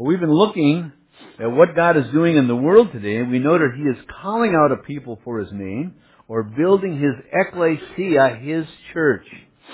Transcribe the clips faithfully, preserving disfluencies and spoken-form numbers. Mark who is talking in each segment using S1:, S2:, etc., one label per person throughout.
S1: Well, we've been looking at what God is doing in the world today, and we know that He is calling out a people for His name, or building His ecclesia, His church.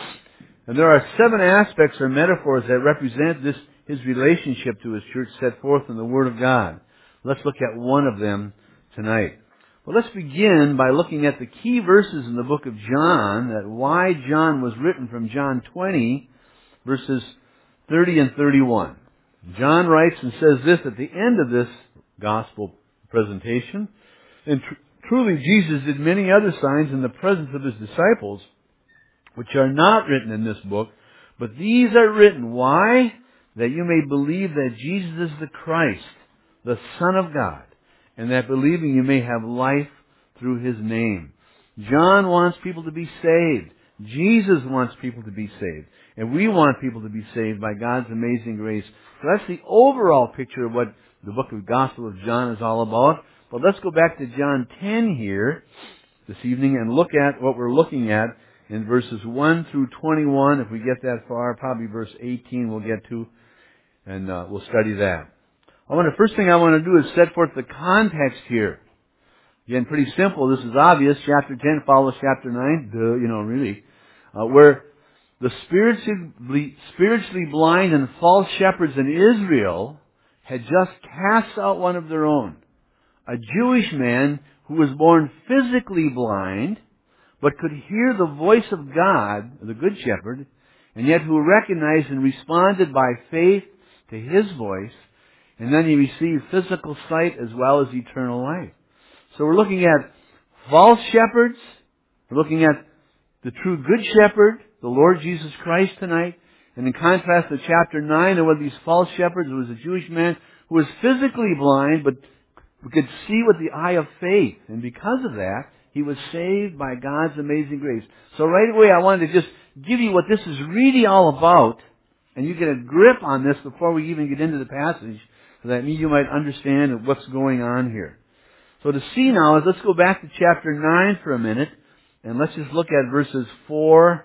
S1: And there are seven aspects or metaphors that represent this, His relationship to His church set forth in the Word of God. Let's look at one of them tonight. Well, let's begin by looking at the key verses in the book of John, that why John was written from John twenty, verses thirty and thirty-one. John writes and says this at the end of this gospel presentation, and tr- truly Jesus did many other signs in the presence of His disciples, which are not written in this book, but these are written. Why? That you may believe that Jesus is the Christ, the Son of God, and that believing you may have life through His name. John wants people to be saved. Jesus wants people to be saved. And we want people to be saved by God's amazing grace. So that's the overall picture of what the book of Gospel of John is all about. But let's go back to John ten here this evening and look at what we're looking at in verses one through twenty-one. If we get that far, probably verse eighteen we'll get to, and uh, we'll study that. I want to, first thing I want to do is set forth the context here. Again, pretty simple. This is obvious. Chapter ten follows chapter nine. Duh, you know, really. Uh, where the spiritually, spiritually blind and false shepherds in Israel had just cast out one of their own. A Jewish man who was born physically blind, but could hear the voice of God, the Good Shepherd, and yet who recognized and responded by faith to His voice, and then he received physical sight as well as eternal life. So we're looking at false shepherds, we're looking at the true Good Shepherd, the Lord Jesus Christ tonight, and in contrast to chapter nine, and one of these false shepherds was a Jewish man who was physically blind, but could see with the eye of faith, and because of that, he was saved by God's amazing grace. So right away I wanted to just give you what this is really all about, and you get a grip on this before we even get into the passage, so that you might understand what's going on here. So to see now is, let's go back to chapter nine for a minute, and let's just look at verses four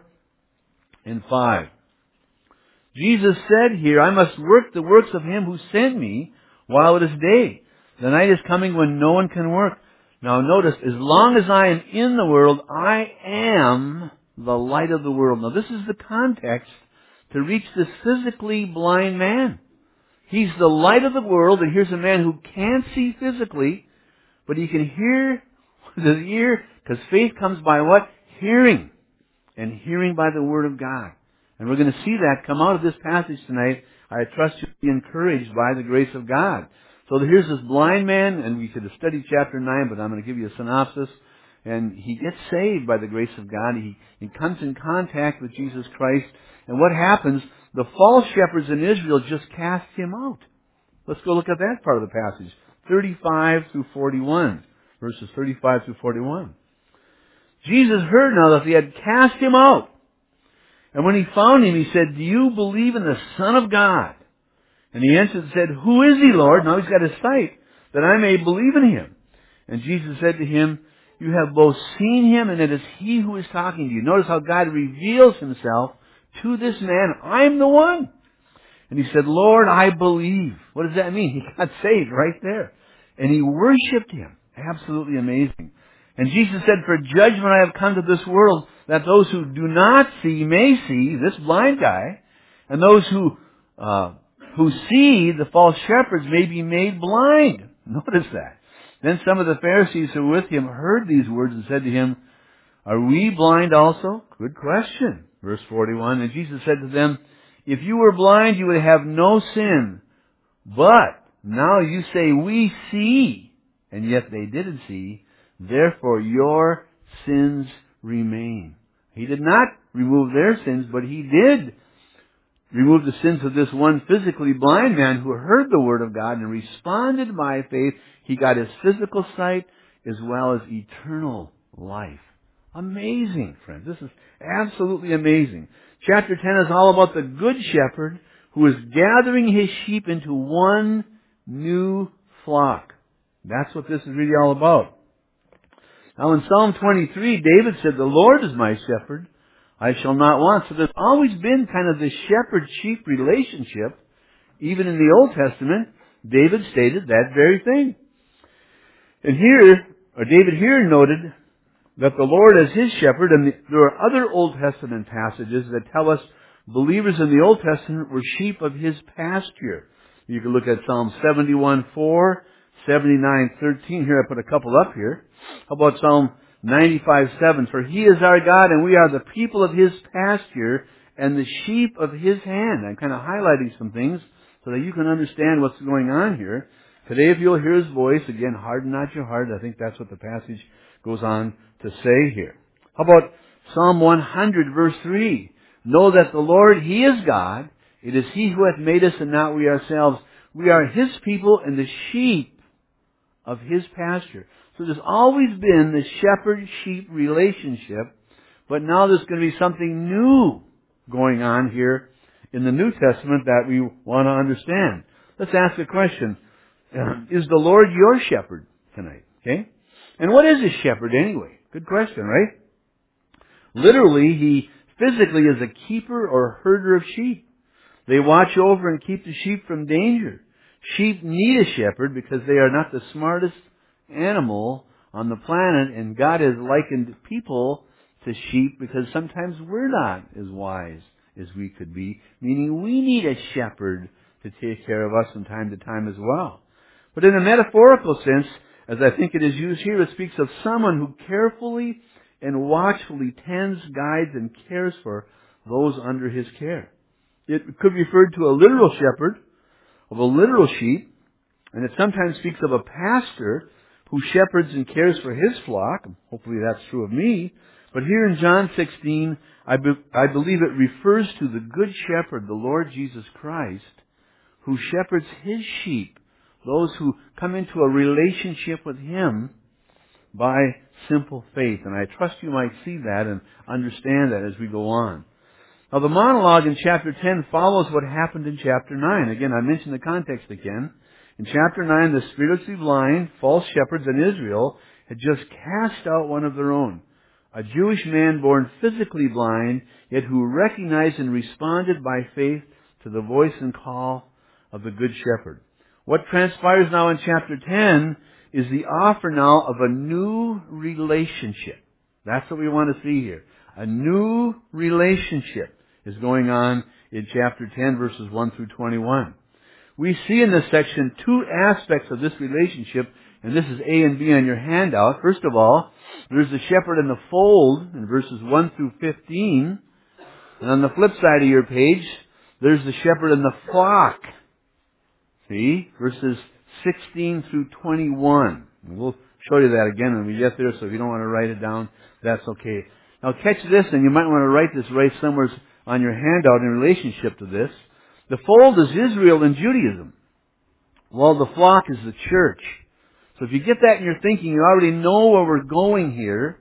S1: and five. Jesus said here, I must work the works of Him who sent me while it is day. The night is coming when no one can work. Now notice, as long as I am in the world, I am the light of the world. Now this is the context to reach this physically blind man. He's the light of the world, and here's a man who can't see physically, but he can hear with his ear, because faith comes by what? Hearing. And hearing by the Word of God. And we're going to see that come out of this passage tonight. I trust you'll be encouraged by the grace of God. So here's this blind man, and we could have studied chapter nine, but I'm going to give you a synopsis. And he gets saved by the grace of God. He, he comes in contact with Jesus Christ. And what happens? The false shepherds in Israel just cast him out. Let's go look at that part of the passage. thirty-five through forty-one. Verses thirty-five through forty-one. Jesus heard now that they had cast him out. And when he found him, he said, do you believe in the Son of God? And he answered and said, who is he, Lord? Now he's got his sight, that I may believe in him. And Jesus said to him, you have both seen him, and it is he who is talking to you. Notice how God reveals himself to this man. I'm the one. And he said, Lord, I believe. What does that mean? He got saved right there. And he worshipped him. Absolutely amazing. And Jesus said, for judgment I have come to this world, that those who do not see may see, this blind guy, and those who uh, who see, the false shepherds, may be made blind. Notice that. Then some of the Pharisees who were with him heard these words and said to him, are we blind also? Good question. Verse forty-one, and Jesus said to them, if you were blind, you would have no sin. But now you say, we see, and yet they didn't see. Therefore your sins remain. He did not remove their sins, but He did remove the sins of this one physically blind man who heard the Word of God and responded by faith. He got his physical sight as well as eternal life. Amazing, friends. This is absolutely amazing. Chapter ten is all about the Good Shepherd who is gathering His sheep into one new flock. That's what this is really all about. Now in Psalm twenty-three, David said, the Lord is my shepherd, I shall not want. So there's always been kind of this shepherd-sheep relationship Even in the Old Testament, David stated that very thing. And here, or David here noted that the Lord is his shepherd, and the, there are other Old Testament passages that tell us believers in the Old Testament were sheep of his pasture. You can look at Psalm seventy-one four, seventy-nine thirteen. Here I put a couple up here. How about Psalm ninety-five seven? For he is our God, and we are the people of his pasture, and the sheep of his hand. I'm kind of highlighting some things so that you can understand what's going on here. Today, if you'll hear his voice, again, harden not your heart. I think that's what the passage goes on to say here. How about Psalm one hundred, verse three? Know that the Lord, he is God. It is he who hath made us and not we ourselves. We are his people and the sheep of his pasture. So there's always been the shepherd-sheep relationship, but now there's going to be something new going on here in the New Testament that we want to understand. Let's ask a question. Is the Lord your shepherd tonight? Okay? And what is a shepherd anyway? Good question, right? Literally, he physically is a keeper or herder of sheep. They watch over and keep the sheep from danger. Sheep need a shepherd because they are not the smartest animal on the planet, and God has likened people to sheep because sometimes we're not as wise as we could be, meaning we need a shepherd to take care of us from time to time as well. But in a metaphorical sense, as I think it is used here, it speaks of someone who carefully and watchfully tends, guides, and cares for those under his care. It could refer to a literal shepherd of a literal sheep, and it sometimes speaks of a pastor who shepherds and cares for his flock. Hopefully that's true of me. But here in John sixteen, I, be, I believe it refers to the good shepherd, the Lord Jesus Christ, who shepherds his sheep, those who come into a relationship with him by simple faith. And I trust you might see that and understand that as we go on. Now the monologue in chapter ten follows what happened in chapter nine. Again, I mentioned the context again. In chapter nine, the spiritually blind, false shepherds in Israel had just cast out one of their own. A Jewish man born physically blind, yet who recognized and responded by faith to the voice and call of the Good Shepherd. What transpires now in chapter ten is the offer now of a new relationship. That's what we want to see here. A new relationship is going on in chapter ten, verses one through twenty-one. We see in this section two aspects of this relationship, and this is A and B on your handout. First of all, there's the shepherd in the fold in verses one through fifteen. And on the flip side of your page, there's the shepherd in the flock. See? Verses sixteen through twenty-one. And we'll show you that again when we get there, so if you don't want to write it down, that's okay. Now catch this, and you might want to write this right somewhere on your handout in relationship to this. The fold is Israel and Judaism, while the flock is the church. So if you get that in your thinking, you already know where we're going here.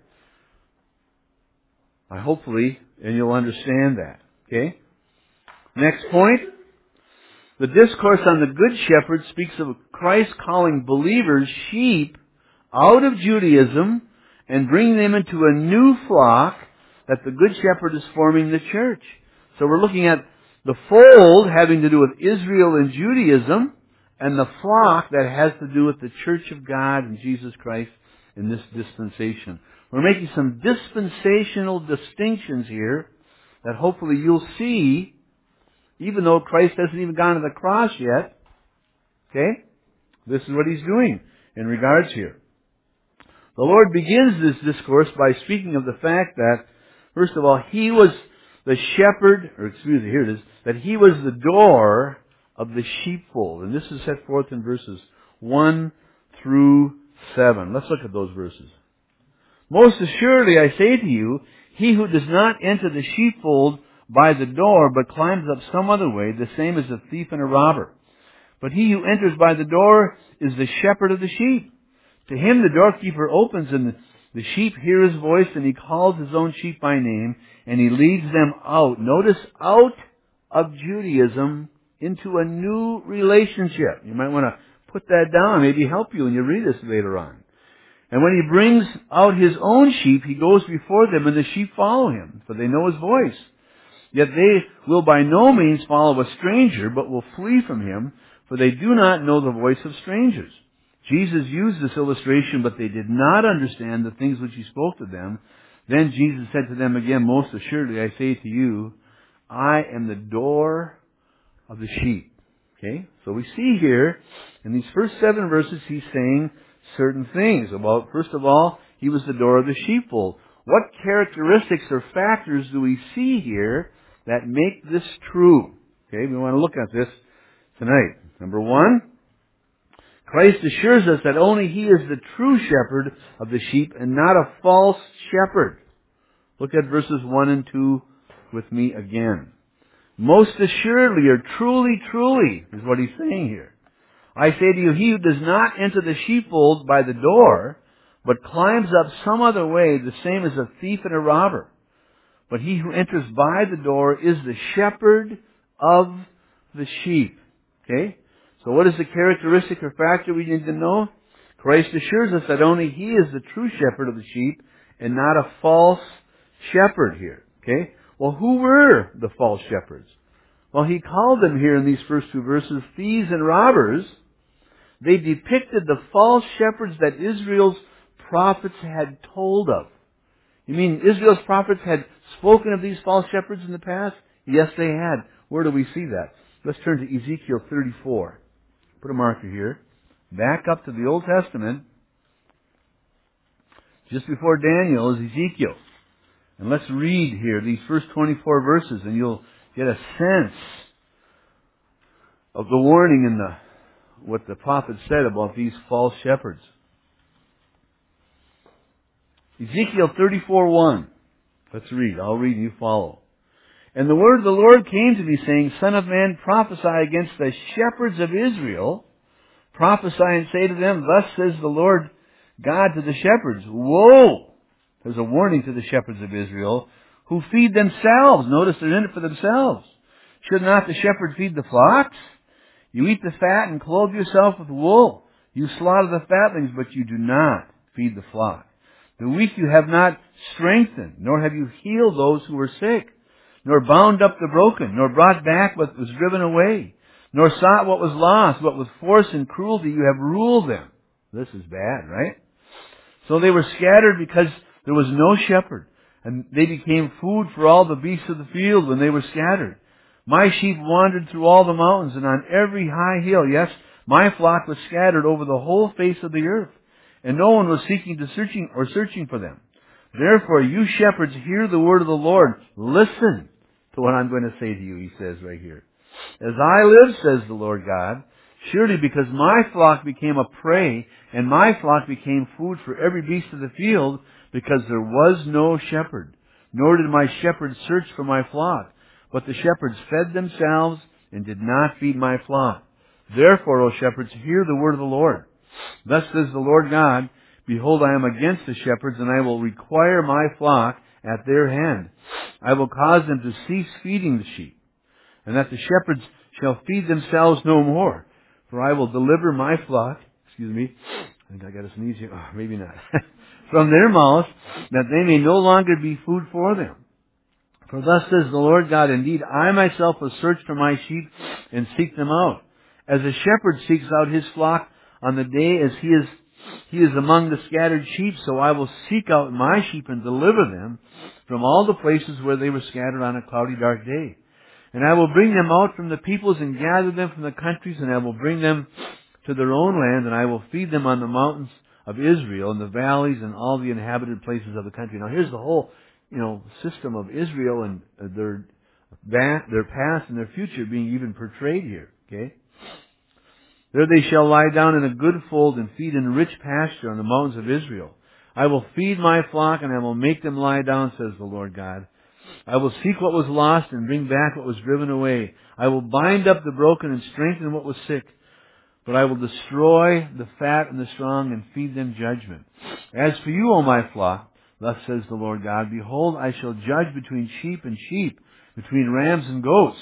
S1: I hopefully, and you'll understand that. Okay? Next point. The discourse on the Good Shepherd speaks of Christ calling believers sheep out of Judaism and bringing them into a new flock that the Good Shepherd is forming the church. So we're looking at the fold having to do with Israel and Judaism, and the flock that has to do with the church of God and Jesus Christ in this dispensation. We're making some dispensational distinctions here that hopefully you'll see, even though Christ hasn't even gone to the cross yet. Okay? This is what he's doing in regards here. The Lord begins this discourse by speaking of the fact that, first of all, he was the shepherd, or excuse me, here it is, that he was the door of the sheepfold. And this is set forth in verses one through seven. Let's look at those verses. Most assuredly I say to you, he who does not enter the sheepfold by the door, but climbs up some other way, the same is a thief and a robber. But he who enters by the door is the shepherd of the sheep. To him the doorkeeper opens, and the sheep hear his voice, and he calls his own sheep by name, and he leads them out. Notice, out of Judaism into a new relationship. You might want to put that down, maybe help you when you read this later on. And when he brings out his own sheep, he goes before them, and the sheep follow him, for they know his voice. Yet they will by no means follow a stranger, but will flee from him, for they do not know the voice of strangers. Jesus used this illustration, but they did not understand the things which he spoke to them. Then Jesus said to them again, most assuredly I say to you, I am the door of the sheep. Okay? So we see here, in these first seven verses, he's saying certain things about, first of all, he was the door of the sheepfold. What characteristics or factors do we see here that make this true? Okay, we want to look at this tonight. Number one, Christ assures us that only he is the true shepherd of the sheep and not a false shepherd. Look at verses one and two with me again. Most assuredly, or truly, truly, is what he's saying here. I say to you, he who does not enter the sheepfold by the door, but climbs up some other way, the same as a thief and a robber. But he who enters by the door is the shepherd of the sheep. Okay? So what is the characteristic or factor we need to know? Christ assures us that only he is the true shepherd of the sheep and not a false shepherd here. Okay? Well, who were the false shepherds? Well, he called them here in these first two verses thieves and robbers. They depicted the false shepherds that Israel's prophets had told of. You mean Israel's prophets had spoken of these false shepherds in the past? Yes, they had. Where do we see that? Let's turn to Ezekiel thirty-four. Put a marker here. Back up to the Old Testament. Just before Daniel is Ezekiel. And let's read here these first twenty-four verses, and you'll get a sense of the warning in the what the prophet said about these false shepherds. Ezekiel thirty-four one. Let's read. I'll read and you follow. And the word of the Lord came to me, saying, Son of man, prophesy against the shepherds of Israel. Prophesy and say to them, Thus says the Lord God to the shepherds, Woe! There's a warning to the shepherds of Israel who feed themselves. Notice they're in it for themselves. Should not the shepherd feed the flocks? You eat the fat and clothe yourself with wool. You slaughter the fatlings, but you do not feed the flock. The weak you have not strengthened, nor have you healed those who were sick, nor bound up the broken, nor brought back what was driven away, nor sought what was lost, but with force and cruelty you have ruled them. This is bad, right? So they were scattered because there was no shepherd, and they became food for all the beasts of the field when they were scattered. My sheep wandered through all the mountains and on every high hill. Yes, my flock was scattered over the whole face of the earth, and no one was seeking to searching or searching for them. Therefore, you shepherds, hear the word of the Lord. Listen to what I'm going to say to you, he says right here. As I live, says the Lord God, surely because my flock became a prey, and my flock became food for every beast of the field, because there was no shepherd, nor did my shepherds search for my flock. But the shepherds fed themselves and did not feed my flock. Therefore, O shepherds, hear the word of the Lord. Thus says the Lord God, Behold, I am against the shepherds, and I will require my flock at their hand. I will cause them to cease feeding the sheep, and that the shepherds shall feed themselves no more. For I will deliver my flock, excuse me, I think I got a sneeze here, oh, maybe not, from their mouths, that they may no longer be food for them. For thus says the Lord God, Indeed, I myself will search for my sheep and seek them out. As a shepherd seeks out his flock on the day as he is he is among the scattered sheep, so I will seek out my sheep and deliver them from all the places where they were scattered on a cloudy dark day. And I will bring them out from the peoples and gather them from the countries, and I will bring them to their own land, and I will feed them on the mountains of Israel, and the valleys, and all the inhabited places of the country. Now here's the whole, you know, system of Israel and their their past and their future being even portrayed here. Okay? There they shall lie down in a good fold and feed in rich pasture on the mountains of Israel. I will feed my flock, and I will make them lie down, says the Lord God. I will seek what was lost and bring back what was driven away. I will bind up the broken and strengthen what was sick. But I will destroy the fat and the strong and feed them judgment. As for you, O my flock, thus says the Lord God, Behold, I shall judge between sheep and sheep, between rams and goats.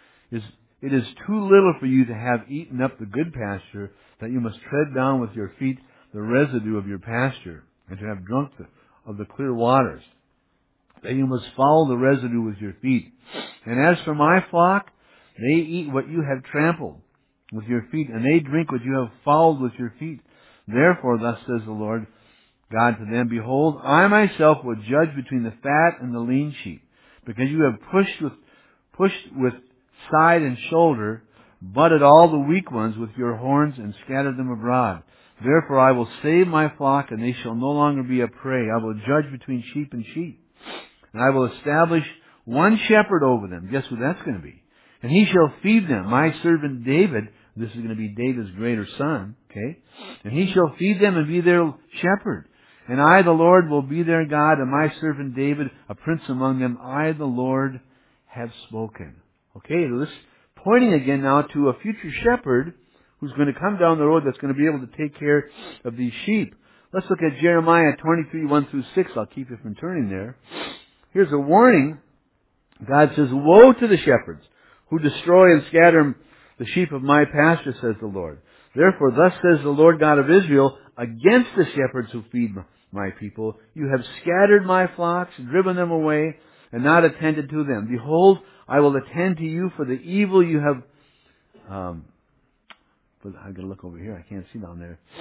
S1: It is too little for you to have eaten up the good pasture, that you must tread down with your feet the residue of your pasture, and to have drunk the, of the clear waters. that you must follow the residue with your feet. And as for my flock, they eat what you have trampled with your feet, and they drink what you have fouled with your feet. Therefore, thus says the Lord God to them, behold, I myself will judge between the fat and the lean sheep, because you have pushed with, pushed with side and shoulder, butted all the weak ones with your horns, and scattered them abroad. Therefore I will save my flock, and they shall no longer be a prey. I will judge between sheep and sheep. And I will establish one shepherd over them. Guess who that's going to be? And he shall feed them, my servant David. This is going to be David's greater son, okay? And he shall feed them and be their shepherd. And I, the Lord, will be their God, and my servant David, a prince among them. I, the Lord, have spoken. Okay, this pointing again now to a future shepherd who's going to come down the road that's going to be able to take care of these sheep. Let's look at Jeremiah twenty-three, one through six. I'll keep you from turning there. Here's a warning. God says, woe to the shepherds who destroy and scatter the sheep of my pasture, says the Lord. Therefore, thus says the Lord God of Israel, against the shepherds who feed my people, you have scattered my flocks, driven them away, and not attended to them. Behold, I will attend to you for the evil you have... Um, but I've got to look over here. I can't see down there.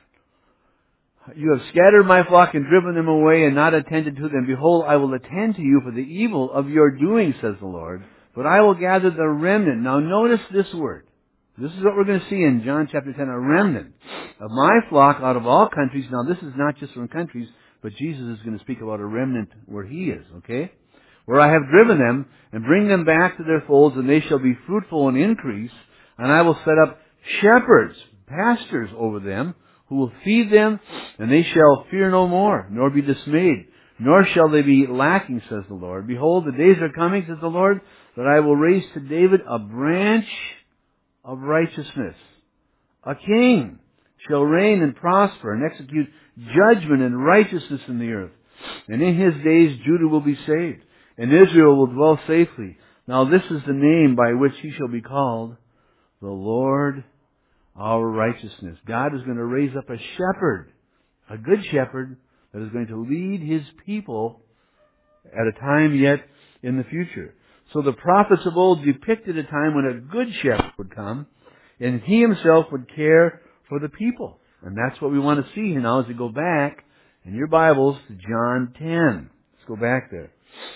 S1: You have scattered my flock and driven them away and not attended to them. Behold, I will attend to you for the evil of your doing, says the Lord. But I will gather the remnant. Now notice this word. This is what we're going to see in John chapter ten, a remnant of my flock out of all countries. Now this is not just from countries, but Jesus is going to speak about a remnant where He is, okay? Where I have driven them and bring them back to their folds, and they shall be fruitful and increase. And I will set up shepherds, pastors over them, who will feed them, and they shall fear no more, nor be dismayed, nor shall they be lacking, says the Lord. Behold, the days are coming, says the Lord, that I will raise to David a branch of righteousness. A king shall reign and prosper and execute judgment and righteousness in the earth. And in his days Judah will be saved, and Israel will dwell safely. Now this is the name by which he shall be called, the Lord our righteousness. God is going to raise up a shepherd, a good shepherd, that is going to lead His people at a time yet in the future. So the prophets of old depicted a time when a good shepherd would come, and He Himself would care for the people. And that's what we want to see here now as we go back in your Bibles to John ten. Let's go back there.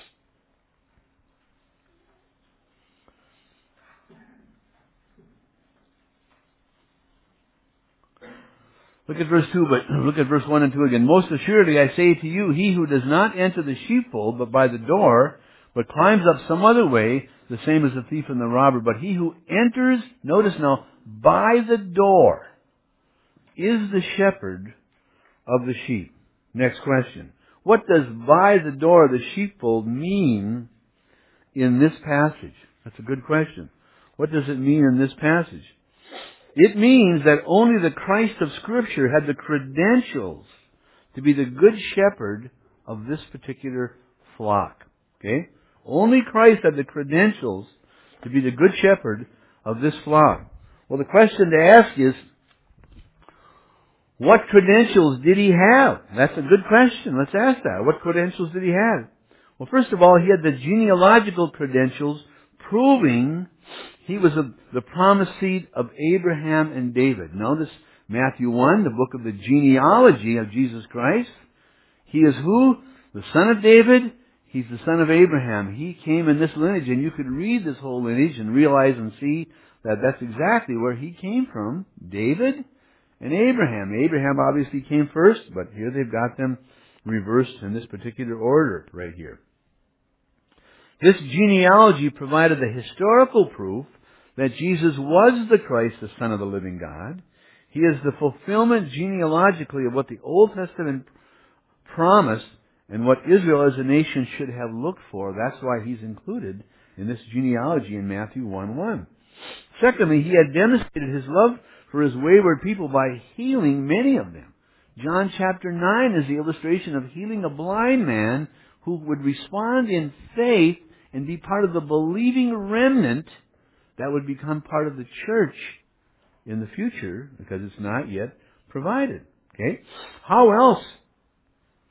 S1: Look at verse two, but look at verse one and two again. Most assuredly I say to you, he who does not enter the sheepfold but by the door, but climbs up some other way, the same as the thief and the robber. But he who enters, notice now, by the door, is the shepherd of the sheep. Next question. What does by the door of the sheepfold mean in this passage? That's a good question. What does it mean in this passage? It means that only the Christ of Scripture had the credentials to be the good shepherd of this particular flock. Okay? Only Christ had the credentials to be the good shepherd of this flock. Well, the question to ask is, what credentials did he have? That's a good question. Let's ask that. What credentials did he have? Well, first of all, he had the genealogical credentials proving he was a, the promised seed of Abraham and David. Notice Matthew one, the book of the genealogy of Jesus Christ. He is who? The son of David. He's the son of Abraham. He came in this lineage, and you could read this whole lineage and realize and see that that's exactly where he came from. David and Abraham. Abraham obviously came first, but here they've got them reversed in this particular order right here. This genealogy provided the historical proof that Jesus was the Christ, the Son of the living God. He is the fulfillment genealogically of what the Old Testament promised and what Israel as a nation should have looked for. That's why he's included in this genealogy in Matthew one one. Secondly, he had demonstrated his love for his wayward people by healing many of them. John chapter nine is the illustration of healing a blind man who would respond in faith and be part of the believing remnant that would become part of the church in the future, because it's not yet provided. Okay? How else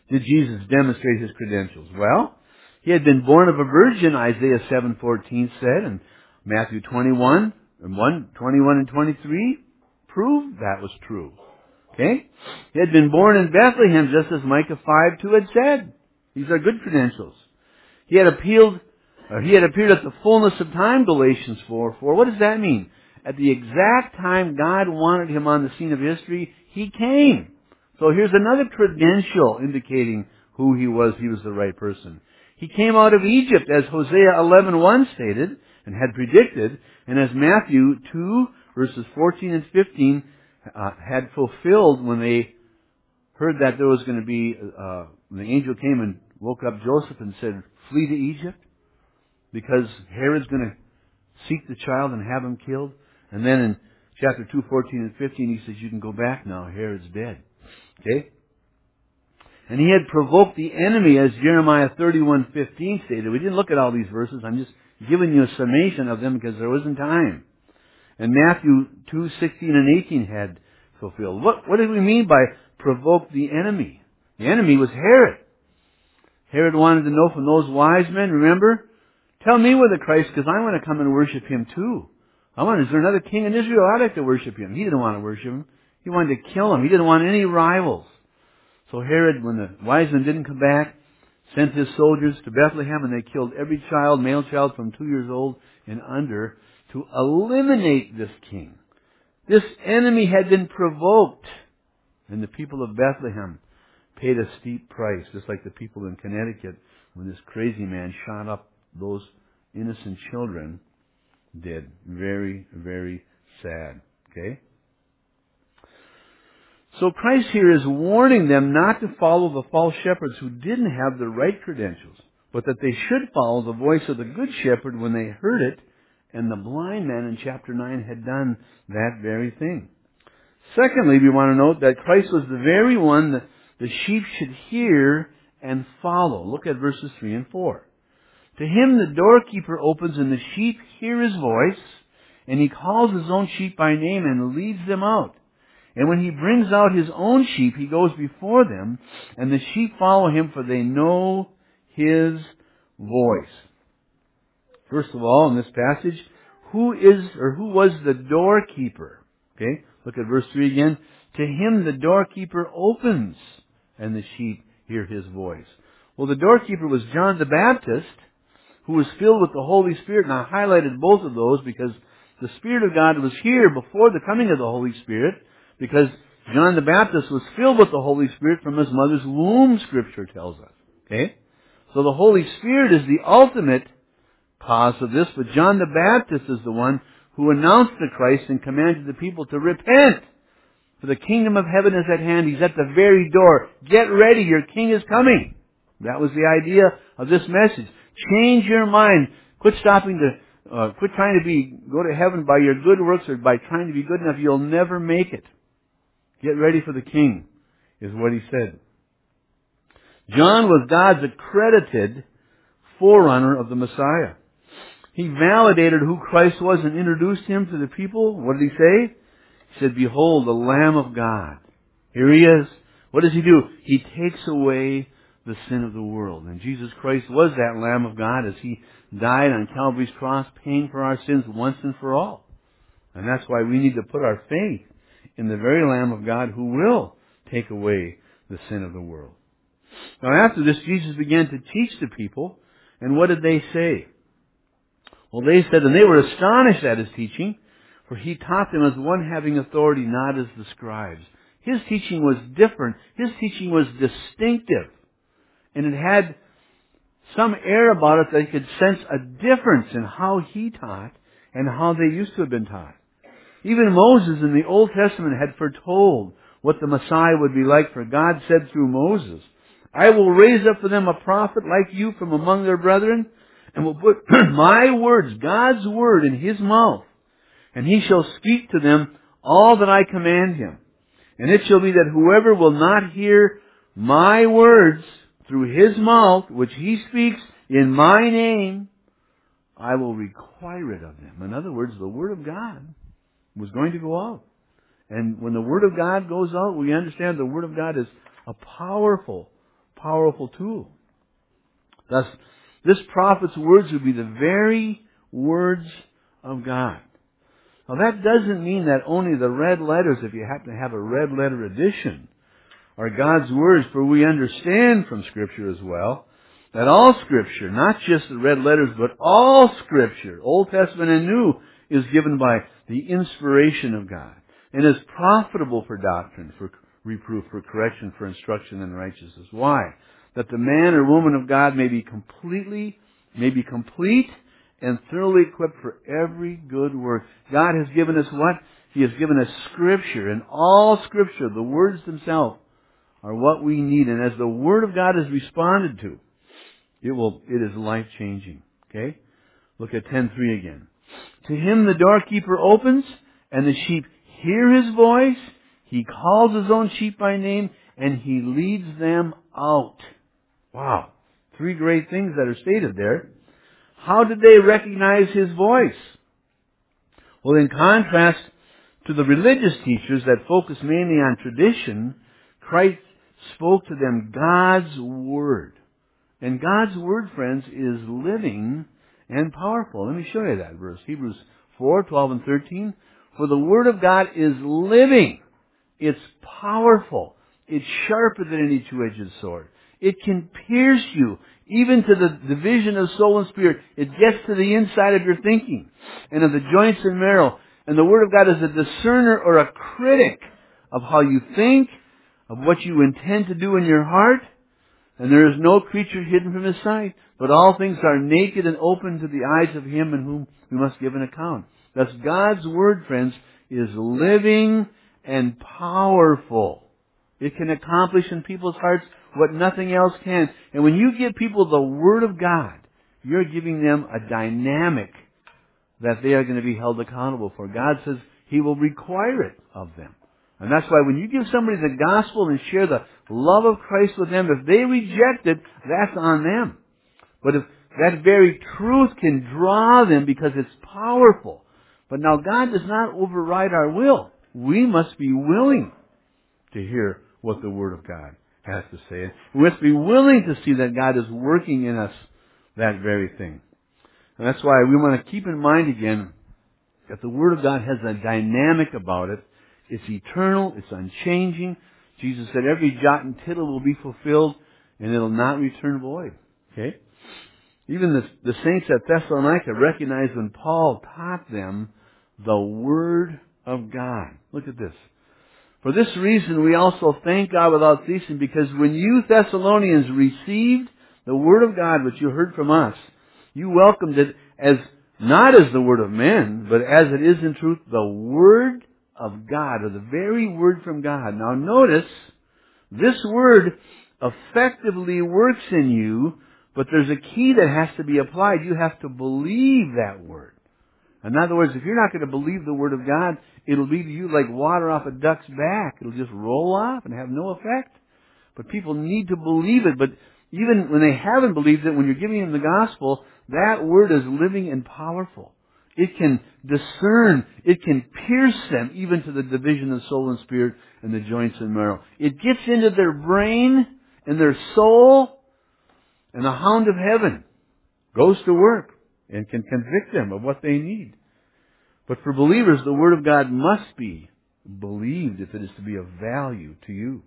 S1: did Jesus demonstrate his credentials? Well, he had been born of a virgin, Isaiah seven fourteen said, and Matthew twenty-one, and one, twenty-one and twenty-three proved that was true. Okay? He had been born in Bethlehem, just as Micah five two had said. These are good credentials. He had appealed, or he had appeared at the fullness of time, Galatians four four. What does that mean? At the exact time God wanted him on the scene of history, he came. So here's another credential indicating who he was. He was the right person. He came out of Egypt, as Hosea eleven one stated and had predicted, and as Matthew two verses fourteen and fifteen uh, had fulfilled when they heard that there was going to be, uh, when the angel came and woke up Joseph and said, flee to Egypt, because Herod's going to seek the child and have him killed. And then in chapter two, fourteen and fifteen, he says, you can go back now, Herod's dead. Okay? And he had provoked the enemy, as Jeremiah thirty-one fifteen stated. We didn't look at all these verses. I'm just giving you a summation of them because there wasn't time. And Matthew two sixteen and eighteen had fulfilled. What, what did we mean by provoke the enemy? The enemy was Herod. Herod wanted to know from those wise men, remember? Tell me where the Christ, because I want to come and worship him too. I want, is there another king in Israel? I'd like to worship him. He didn't want to worship him. He wanted to kill him. He didn't want any rivals. So Herod, when the wise men didn't come back, sent his soldiers to Bethlehem, and they killed every child, male child from two years old and under, to eliminate this king. This enemy had been provoked, and the people of Bethlehem paid a steep price, just like the people in Connecticut when this crazy man shot up those innocent children did. Very, very sad. Okay? So Christ here is warning them not to follow the false shepherds who didn't have the right credentials, but that they should follow the voice of the good shepherd when they heard it, and the blind man in chapter nine had done that very thing. Secondly, we want to note that Christ was the very one that the sheep should hear and follow. Look at verses three and four. To him the doorkeeper opens, and the sheep hear his voice, and he calls his own sheep by name and leads them out. And when he brings out his own sheep, he goes before them, and the sheep follow him, for they know his voice. First of all, in this passage, who is or who was the doorkeeper? Okay, look at verse three again. To him the doorkeeper opens, and the sheep hear his voice. Well, the doorkeeper was John the Baptist, who was filled with the Holy Spirit, and I highlighted both of those because the Spirit of God was here before the coming of the Holy Spirit, because John the Baptist was filled with the Holy Spirit from his mother's womb, Scripture tells us. Okay? So the Holy Spirit is the ultimate cause of this, but John the Baptist is the one who announced the Christ and commanded the people to repent. For the kingdom of heaven is at hand. He's at the very door. Get ready, your king is coming. That was the idea of this message. Change your mind. Quit stopping to, uh, quit trying to be, go to heaven by your good works or by trying to be good enough. You'll never make it. Get ready for the king, is what he said. John was God's accredited forerunner of the Messiah. He validated who Christ was and introduced him to the people. What did he say? He said, behold, the Lamb of God. Here he is. What does he do? He takes away the sin of the world. And Jesus Christ was that Lamb of God as he died on Calvary's cross, paying for our sins once and for all. And that's why we need to put our faith in the very Lamb of God who will take away the sin of the world. Now after this, Jesus began to teach the people. And what did they say? Well, they said, and they were astonished at his teaching, for he taught them as one having authority, not as the scribes. His teaching was different. His teaching was distinctive. And it had some air about it that you could sense a difference in how he taught and how they used to have been taught. Even Moses in the Old Testament had foretold what the Messiah would be like, for God said through Moses, I will raise up for them a prophet like you from among their brethren, and will put my words, God's word, in his mouth, and he shall speak to them all that I command him. And it shall be that whoever will not hear my words through his mouth, which he speaks in my name, I will require it of them. In other words, the word of God was going to go out. And when the word of God goes out, we understand the word of God is a powerful, powerful tool. Thus, this prophet's words would be the very words of God. Now that doesn't mean that only the red letters, if you happen to have a red letter edition, are God's words, for we understand from Scripture as well that all Scripture, not just the red letters, but all Scripture, Old Testament and New, is given by the inspiration of God and is profitable for doctrine, for reproof, for correction, for instruction in righteousness. Why? That the man or woman of God may be completely, may be complete and thoroughly equipped for every good work. God has given us what? He has given us Scripture, and all Scripture, the words themselves, are what we need. And as the Word of God is responded to, it will, it is life-changing. Okay? Look at ten three again. To him the doorkeeper opens, and the sheep hear his voice. He calls his own sheep by name, and he leads them out. Wow. Three great things that are stated there. How did they recognize his voice? Well, in contrast to the religious teachers that focus mainly on tradition, Christ spoke to them God's Word. And God's Word, friends, is living and powerful. Let me show you that verse. Hebrews four, twelve and thirteen. For the Word of God is living. It's powerful. It's sharper than any two-edged sword. It can pierce you, even to the division of soul and spirit. It gets to the inside of your thinking and of the joints and marrow. And the Word of God is a discerner or a critic of how you think, of what you intend to do in your heart. And there is no creature hidden from His sight, but all things are naked and open to the eyes of Him in whom we must give an account. Thus God's Word, friends, is living and powerful. It can accomplish in people's hearts what nothing else can. And when you give people the Word of God, you're giving them a dynamic that they are going to be held accountable for. God says He will require it of them. And that's why when you give somebody the gospel and share the love of Christ with them, if they reject it, that's on them. But if that very truth can draw them because it's powerful. But now God does not override our will. We must be willing to hear what the Word of God has to say. We must be willing to see that God is working in us that very thing. And that's why we want to keep in mind again that the Word of God has a dynamic about it. It's eternal. It's unchanging. Jesus said every jot and tittle will be fulfilled and it'll not return void. Okay? Even the, the saints at Thessalonica recognized when Paul taught them the Word of God. Look at this. For this reason we also thank God without ceasing, because when you Thessalonians received the Word of God which you heard from us, you welcomed it as not as the word of men, but as it is in truth the Word of God, or the very Word from God. Now notice, this Word effectively works in you, but there's a key that has to be applied. You have to believe that Word. In other words, if you're not going to believe the Word of God, it'll be to you like water off a duck's back. It'll just roll off and have no effect. But people need to believe it. But even when they haven't believed it, when you're giving them the gospel, that Word is living and powerful. It can discern, it can pierce them even to the division of soul and spirit and the joints and marrow. It gets into their brain and their soul, and the hound of heaven goes to work and can convict them of what they need. But for believers, the Word of God must be believed if it is to be of value to you.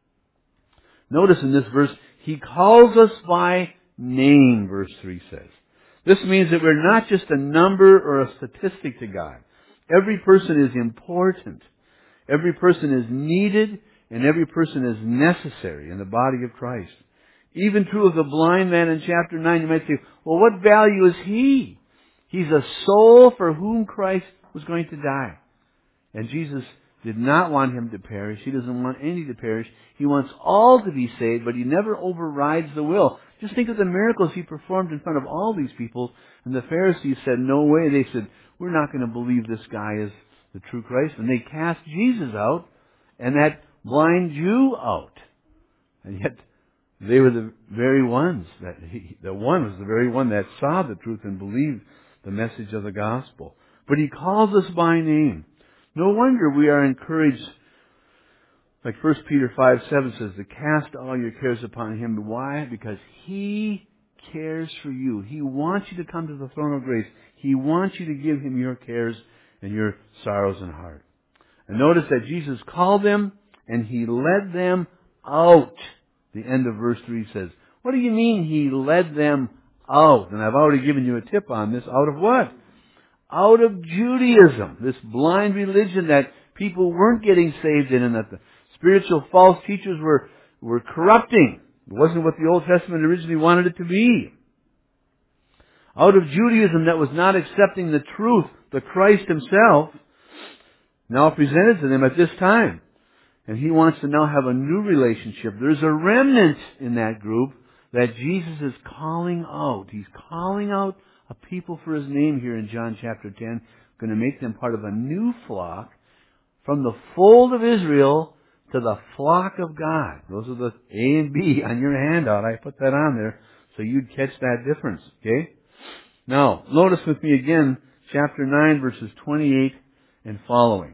S1: Notice in this verse, He calls us by name, verse three says. This means that we're not just a number or a statistic to God. Every person is important. Every person is needed, and every person is necessary in the body of Christ. Even true of the blind man in chapter nine, you might say, well, what value is he? He's a soul for whom Christ was going to die. And Jesus did not want him to perish. He doesn't want any to perish. He wants all to be saved, but He never overrides the will. Just think of the miracles He performed in front of all these people. And the Pharisees said, no way. They said, we're not going to believe this guy is the true Christ. And they cast Jesus out and that blind Jew out. And yet they were the very ones that he, the one was the very one that saw the truth and believed the message of the gospel. But He calls us by name. No wonder we are encouraged Like First Peter five seven says, to cast all your cares upon Him. Why? Because He cares for you. He wants you to come to the throne of grace. He wants you to give Him your cares and your sorrows in heart. And notice that Jesus called them and He led them out. The end of verse three says, what do you mean He led them out? And I've already given you a tip on this. Out of what? Out of Judaism. This blind religion that people weren't getting saved in and that the spiritual false teachers were, were corrupting. It wasn't what the Old Testament originally wanted it to be. Out of Judaism that was not accepting the truth, the Christ Himself, now presented to them at this time. And He wants to now have a new relationship. There's a remnant in that group that Jesus is calling out. He's calling out a people for His name here in John chapter ten, going to make them part of a new flock from the fold of Israel to the flock of God. Those are the A and B on your handout. I put that on there so you'd catch that difference. Okay? Now, notice with me again, chapter nine, verses twenty-eight and following.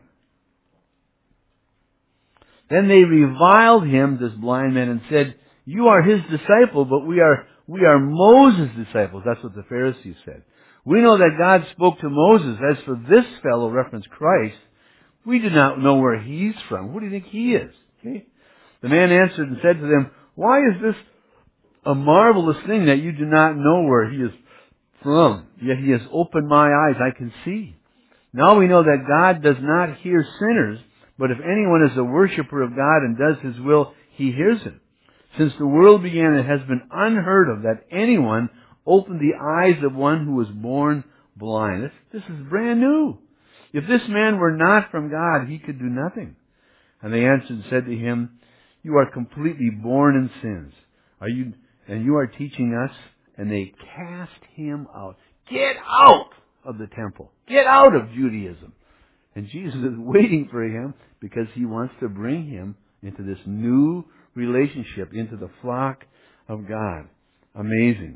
S1: Then they reviled Him, this blind man, and said, you are His disciple, but we are we are Moses' disciples. That's what the Pharisees said. We know that God spoke to Moses. As for this fellow, reference Christ, we do not know where he's from. Who do you think he is? Okay. The man answered and said to them, why is this a marvelous thing that you do not know where he is from? Yet he has opened my eyes. I can see. Now we know that God does not hear sinners, but if anyone is a worshiper of God and does His will, He hears him. Since the world began, it has been unheard of that anyone opened the eyes of one who was born blind. This, this is brand new. If this man were not from God, he could do nothing. And they answered and said to him, you are completely born in sins. Are you, and you are teaching us? And they cast him out. Get out of the temple. Get out of Judaism. And Jesus is waiting for him because He wants to bring him into this new relationship, into the flock of God. Amazing.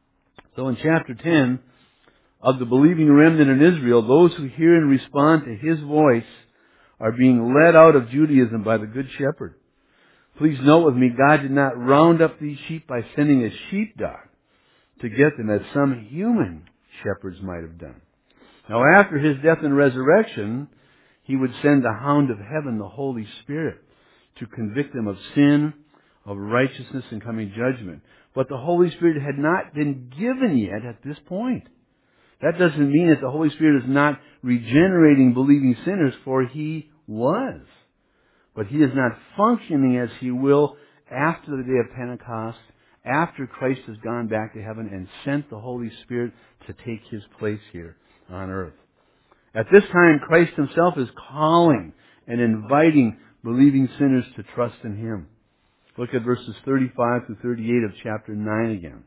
S1: So in chapter ten, of the believing remnant in Israel, those who hear and respond to His voice are being led out of Judaism by the Good Shepherd. Please note with me, God did not round up these sheep by sending a sheepdog to get them, as some human shepherds might have done. Now after His death and resurrection, He would send the hound of heaven, the Holy Spirit, to convict them of sin, of righteousness, and coming judgment. But the Holy Spirit had not been given yet at this point. That doesn't mean that the Holy Spirit is not regenerating believing sinners, for He was. But He is not functioning as He will after the day of Pentecost, after Christ has gone back to heaven and sent the Holy Spirit to take His place here on earth. At this time, Christ Himself is calling and inviting believing sinners to trust in Him. Look at verses thirty-five through thirty-eight of chapter nine again.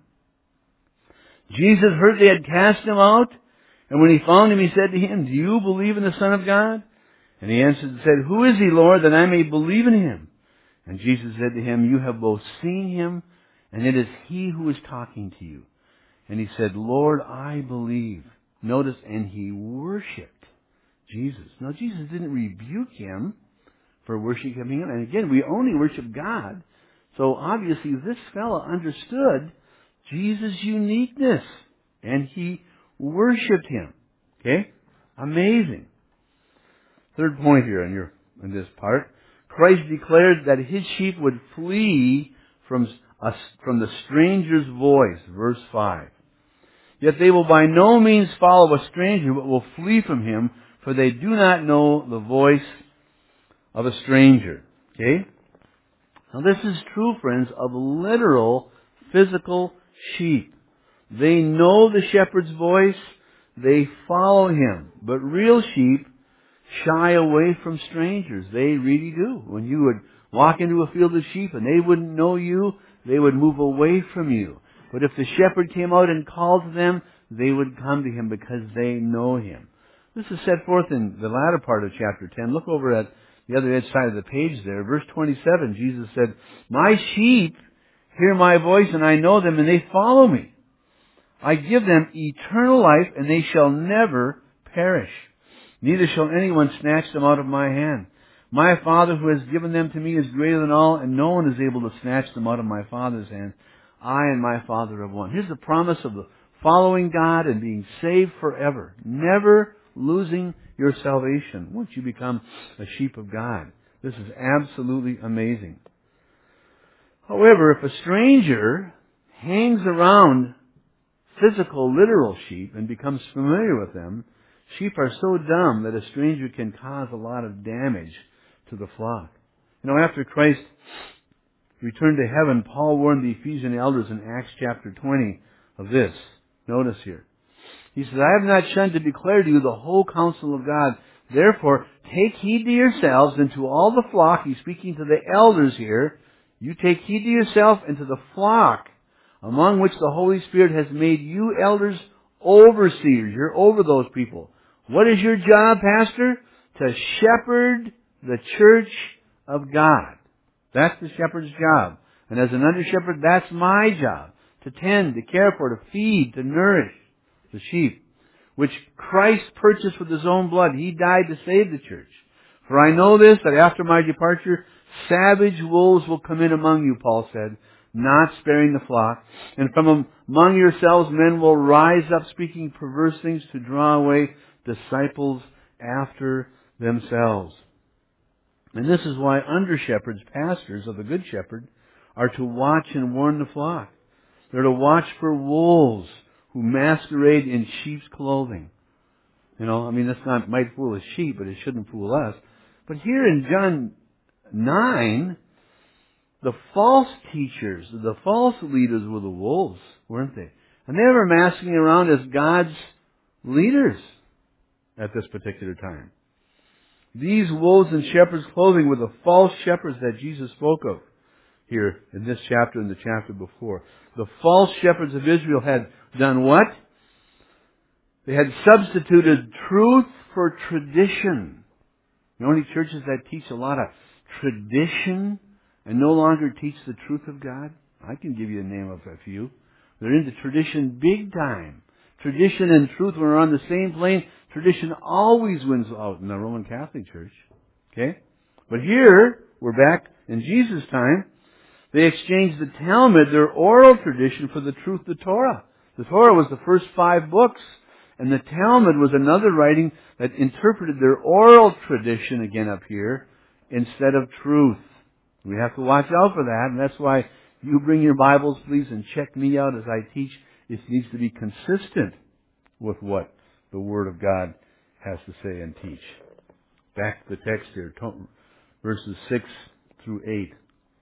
S1: Jesus heard they had cast him out, and when He found him, He said to him, do you believe in the Son of God? And he answered and said, who is He, Lord, that I may believe in Him? And Jesus said to him, you have both seen Him, and it is He who is talking to you. And he said, Lord, I believe. Notice, and he worshipped Jesus. Now, Jesus didn't rebuke him for worshiping Him. And again, we only worship God. So obviously this fellow understood Jesus' uniqueness. And he worshipped Him. Okay? Amazing. Third point here in, your, in this part. Christ declared that His sheep would flee from, a, from the stranger's voice. Verse five. Yet they will by no means follow a stranger, but will flee from him, for they do not know the voice of a stranger. Okay? Now this is true, friends, of literal, physical sheep. They know the shepherd's voice. They follow him. But real sheep shy away from strangers. They really do. When you would walk into a field of sheep and they wouldn't know you, they would move away from you. But if the shepherd came out and called to them, they would come to him because they know him. This is set forth in the latter part of chapter ten. Look over at the other edge side of the page there. Verse twenty-seven, Jesus said, my sheep hear my voice, and I know them, and they follow me. I give them eternal life, and they shall never perish. Neither shall anyone snatch them out of my hand. My Father who has given them to me is greater than all, and no one is able to snatch them out of my Father's hand. I and my Father are one. Here's the promise of the following God and being saved forever. Never losing your salvation once you become a sheep of God. This is absolutely amazing. However, if a stranger hangs around physical, literal sheep and becomes familiar with them, sheep are so dumb that a stranger can cause a lot of damage to the flock. You know, after Christ returned to heaven, Paul warned the Ephesian elders in Acts chapter twenty of this. Notice here. He says, I have not shunned to declare to you the whole counsel of God. Therefore, take heed to yourselves and to all the flock. He's speaking to the elders here. You take heed to yourself and to the flock, among which the Holy Spirit has made you elders overseers. You're over those people. What is your job, pastor? To shepherd the church of God. That's the shepherd's job. And as an under shepherd, that's my job. To tend, to care for, to feed, to nourish the sheep, which Christ purchased with His own blood. He died to save the church. For I know this, that after my departure, savage wolves will come in among you, Paul said, not sparing the flock. And from among yourselves men will rise up speaking perverse things to draw away disciples after themselves. And this is why under-shepherds, pastors of the Good Shepherd, are to watch and warn the flock. They're to watch for wolves who masquerade in sheep's clothing. You know, I mean, this not, might fool a sheep, but it shouldn't fool us. But here in John nine, the false teachers, the false leaders were the wolves, weren't they? And they were masking around as God's leaders at this particular time. These wolves in shepherd's clothing were the false shepherds that Jesus spoke of here in this chapter and the chapter before. The false shepherds of Israel had done what? They had substituted truth for tradition. You know any churches that teach a lot of tradition and no longer teach the truth of God? I can give you a name of a few. They're into tradition big time. Tradition and truth were on the same plane. Tradition always wins out in the Roman Catholic Church. Okay? But here, we're back in Jesus' time. They exchanged the Talmud, their oral tradition, for the truth, the Torah. The Torah was the first five books, and the Talmud was another writing that interpreted their oral tradition again up here instead of truth. We have to watch out for that, and that's why you bring your Bibles, please, and check me out as I teach. It needs to be consistent with what the Word of God has to say and teach. Back to the text here, verses six through eight.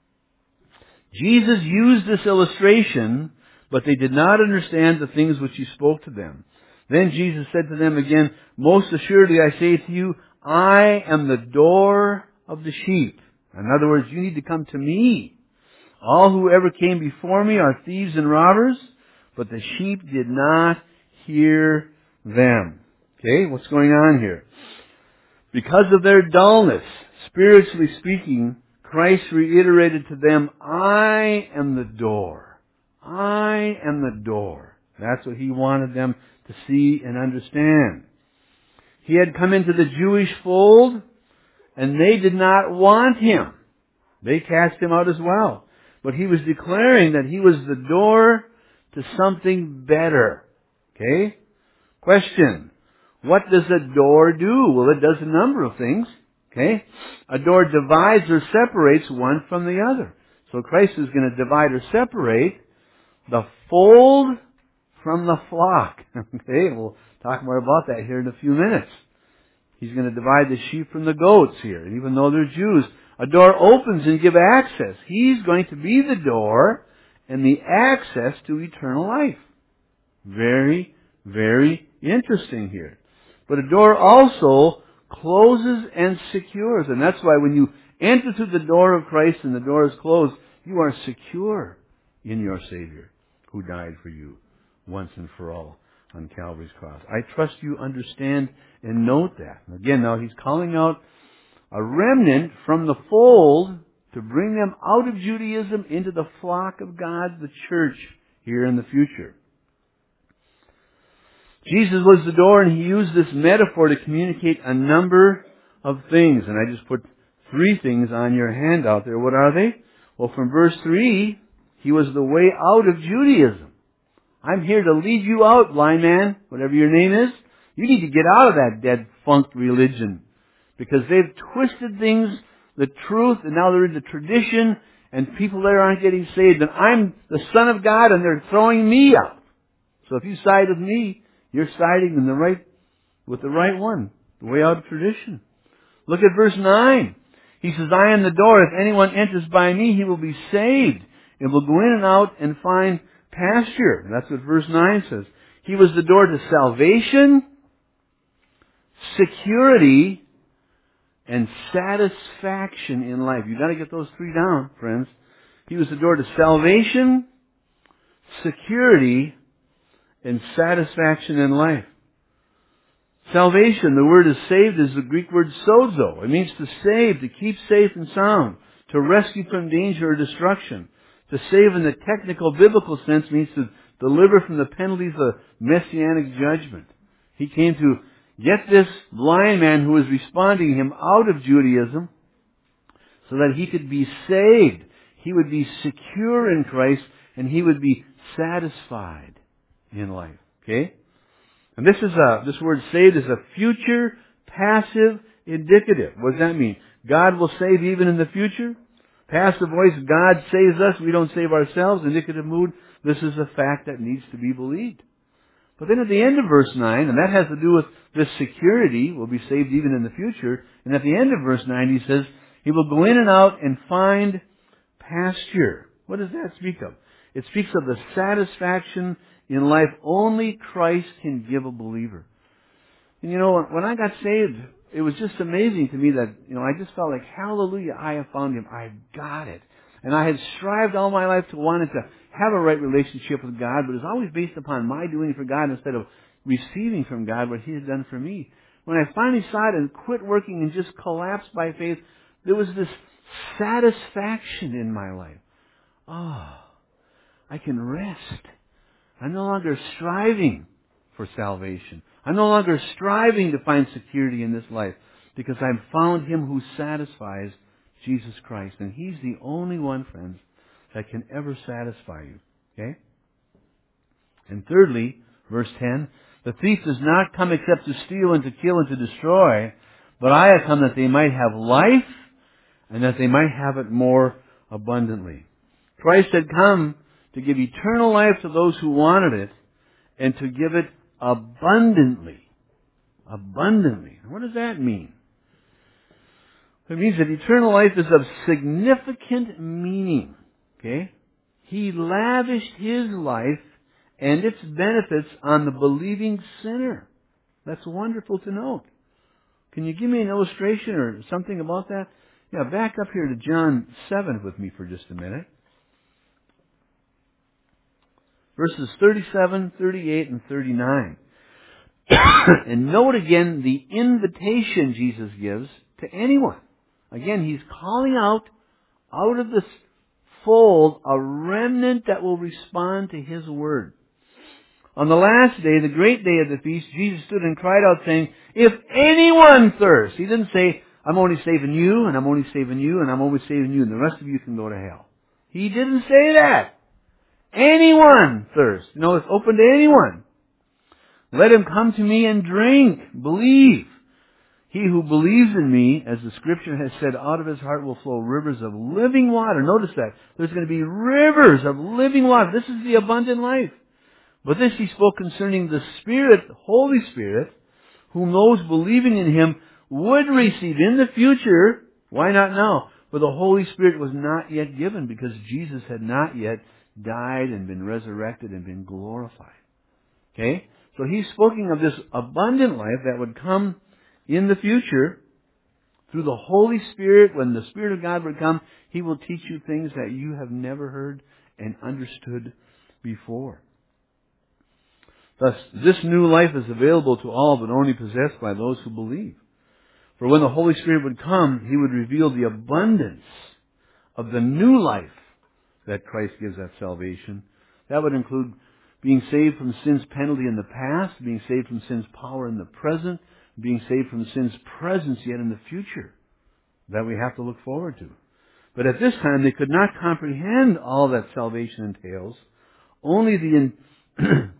S1: Jesus used this illustration, but they did not understand the things which He spoke to them. Then Jesus said to them again, most assuredly I say to you, I am the door of the sheep. In other words, you need to come to me. All who ever came before me are thieves and robbers, but the sheep did not hear them. Okay, what's going on here? Because of their dullness, spiritually speaking, Christ reiterated to them, I am the door. I am the door. That's what He wanted them to see and understand. He had come into the Jewish fold, and they did not want Him. They cast Him out as well. But He was declaring that He was the door to something better. Okay? Question. What does a door do? Well, it does a number of things. Okay? A door divides or separates one from the other. So Christ is going to divide or separate the fold from the flock. Okay? We'll talk more about that here in a few minutes. He's going to divide the sheep from the goats here. And even though they're Jews, a door opens and gives access. He's going to be the door and the access to eternal life. Very, very interesting here. But a door also closes and secures. And that's why when you enter through the door of Christ and the door is closed, you are secure in your Savior who died for you once and for all on Calvary's cross. I trust you understand and note that. Again, now He's calling out a remnant from the fold to bring them out of Judaism into the flock of God, the church, here in the future. Jesus was the door, and He used this metaphor to communicate a number of things. And I just put three things on your handout there. What are they? Well, from verse three, He was the way out of Judaism. I'm here to lead you out, blind man, whatever your name is. You need to get out of that dead-funked religion. Because they've twisted things, the truth, and now they're into tradition, and people there aren't getting saved. And I'm the Son of God, and they're throwing me out. So if you side with me, you're siding in the right, with the right one. The way out of tradition. Look at verse nine. He says, I am the door. If anyone enters by me, he will be saved, and will go in and out and find pasture. That's what verse nine says. He was the door to salvation, security, and satisfaction in life. You've got to get those three down, friends. He was the door to salvation, security, and satisfaction in life. Salvation, the word is saved, is the Greek word sozo. It means to save, to keep safe and sound, to rescue from danger or destruction. To save in the technical biblical sense means to deliver from the penalties of messianic judgment. He came to get this blind man who was responding to him out of Judaism so that he could be saved. He would be secure in Christ and he would be satisfied in life. Okay? And this is a, this word saved is a future passive indicative. What does that mean? God will save even in the future? Passive voice, God saves us, we don't save ourselves. Indicative mood, this is a fact that needs to be believed. But then at the end of verse nine, and that has to do with this security, will be saved even in the future. And at the end of verse nine he says, He will go in and out and find pasture. What does that speak of? It speaks of the satisfaction in life only Christ can give a believer. And you know, when I got saved, it was just amazing to me that, you know, I just felt like, hallelujah, I have found Him. I've got it. And I had strived all my life to wanted to have a right relationship with God, but it was always based upon my doing for God instead of receiving from God what He had done for me. When I finally saw it and quit working and just collapsed by faith, there was this satisfaction in my life. Oh, I can rest. I'm no longer striving for salvation. I'm no longer striving to find security in this life because I've found Him who satisfies, Jesus Christ. And He's the only one, friends, that can ever satisfy you. Okay? And thirdly, verse ten, the thief does not come except to steal and to kill and to destroy, but I have come that they might have life and that they might have it more abundantly. Christ had come to give eternal life to those who wanted it and to give it abundantly. Abundantly. What does that mean? It means that eternal life is of significant meaning. Okay? He lavished His life and its benefits on the believing sinner. That's wonderful to note. Can you give me an illustration or something about that? Yeah, back up here to John seven with me for just a minute. Verses thirty-seven, thirty-eight, and thirty-nine. And note again the invitation Jesus gives to anyone. Again, He's calling out, out of this fold, a remnant that will respond to His word. On the last day, the great day of the feast, Jesus stood and cried out saying, if anyone thirsts, He didn't say, I'm only saving you, and I'm only saving you, and I'm only saving you, and the rest of you can go to hell. He didn't say that. Anyone thirsts. You know, it's open to anyone. Let him come to me and drink. Believe. He who believes in me, as the Scripture has said, out of his heart will flow rivers of living water. Notice that. There's going to be rivers of living water. This is the abundant life. But this He spoke concerning the Spirit, the Holy Spirit, whom those believing in Him would receive in the future. Why not now? For the Holy Spirit was not yet given because Jesus had not yet died and been resurrected and been glorified. Okay? So He's speaking of this abundant life that would come in the future through the Holy Spirit. When the Spirit of God would come, He will teach you things that you have never heard and understood before. Thus, this new life is available to all but only possessed by those who believe. For when the Holy Spirit would come, He would reveal the abundance of the new life that Christ gives at salvation. That would include being saved from sin's penalty in the past, being saved from sin's power in the present, being saved from sin's presence yet in the future. that we have to look forward to. But at this time, they could not comprehend all that salvation entails. Only the in,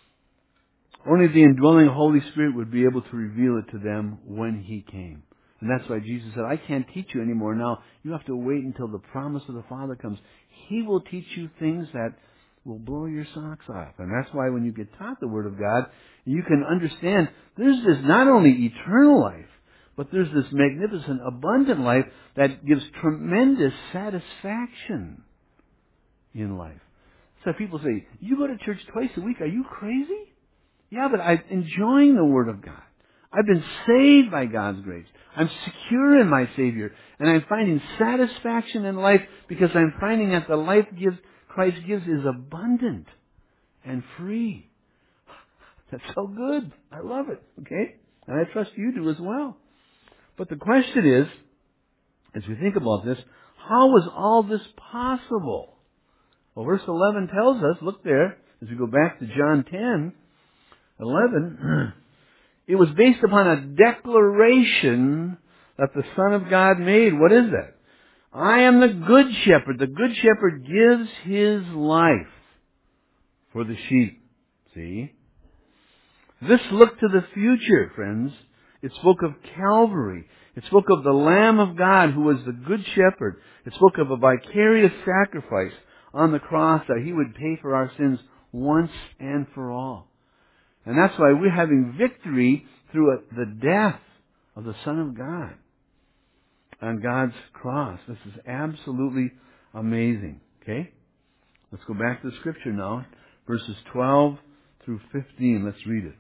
S1: only the indwelling Holy Spirit would be able to reveal it to them when He came. And that's why Jesus said, I can't teach you anymore now. You have to wait until the promise of the Father comes. He will teach you things that will blow your socks off. And that's why when you get taught the Word of God, you can understand there's this not only eternal life, but there's this magnificent, abundant life that gives tremendous satisfaction in life. So people say, you go to church twice a week, are you crazy? Yeah, but I'm enjoying the Word of God. I've been saved by God's grace. I'm secure in my Savior. And I'm finding satisfaction in life because I'm finding that the life gives, Christ gives is abundant and free. That's so good. I love it. Okay? And I trust you do as well. But the question is, as we think about this, how was all this possible? Well, verse eleven tells us, look there, as we go back to John ten, eleven, it was based upon a declaration that the Son of God made. What is that? I am the good shepherd. The good shepherd gives his life for the sheep. See? This looked to the future, friends. It spoke of Calvary. It spoke of the Lamb of God who was the good shepherd. It spoke of a vicarious sacrifice on the cross that He would pay for our sins once and for all. And that's why we're having victory through the death of the Son of God on God's cross. This is absolutely amazing. Okay? Let's go back to the Scripture now. Verses twelve through fifteen. Let's read it.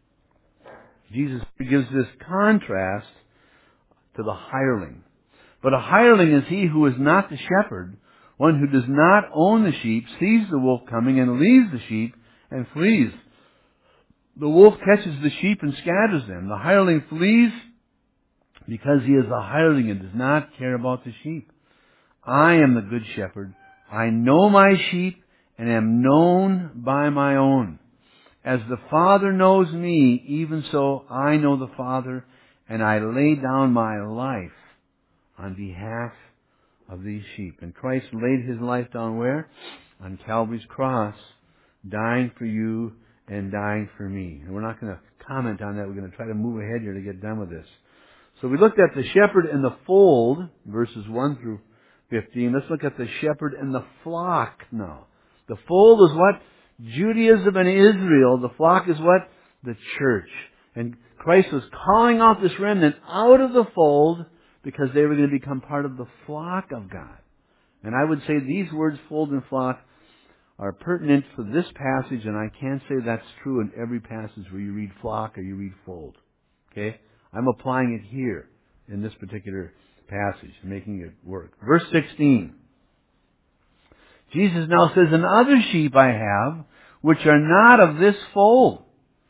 S1: Jesus gives this contrast to the hireling. But a hireling is he who is not the shepherd, one who does not own the sheep, sees the wolf coming and leaves the sheep and flees. The wolf catches the sheep and scatters them. The hireling flees because he is a hireling and does not care about the sheep. I am the good shepherd. I know my sheep and am known by my own. As the Father knows me, even so I know the Father, and I lay down my life on behalf of these sheep. And Christ laid His life down where? On Calvary's cross, dying for you and dying for me. And we're not going to comment on that. We're going to try to move ahead here to get done with this. So we looked at the shepherd and the fold, verses one through fifteen. Let's look at the shepherd and the flock now. The fold is what? Judaism and Israel. The flock is what? The church. And Christ was calling out this remnant out of the fold because they were going to become part of the flock of God. And I would say these words, fold and flock, are pertinent for this passage, and I can't say that's true in every passage where you read flock or you read fold. Okay? I'm applying it here in this particular passage, making it work. Verse sixteen. Jesus now says, and other sheep I have, which are not of this fold.